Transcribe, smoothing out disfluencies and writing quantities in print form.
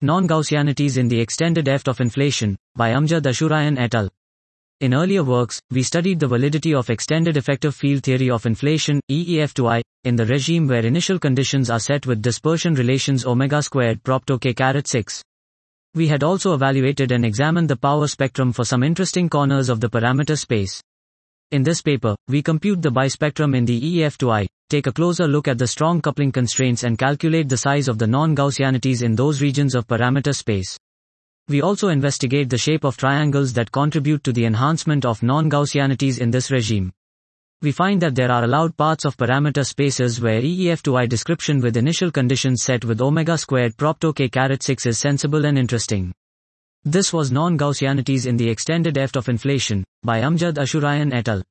Non-Gaussianities in the Extended Eft of Inflation, by Amjad Ashurayan et al. In earlier works, we studied the validity of extended effective field theory of inflation, EEF2I, in the regime where initial conditions are set with dispersion relations omega squared propto k-6. We had also evaluated and examined the power spectrum for some interesting corners of the parameter space. In this paper, we compute the bispectrum in the EEF2I, take a closer look at the strong coupling constraints and calculate the size of the non-Gaussianities in those regions of parameter space. We also investigate the shape of triangles that contribute to the enhancement of non-Gaussianities in this regime. We find that there are allowed parts of parameter spaces where EEF2I description with initial conditions set with omega squared propto k-6 is sensible and interesting. This was Non-Gaussianities in the Extended Eft of Inflation, by Amjad Ashurayan et al.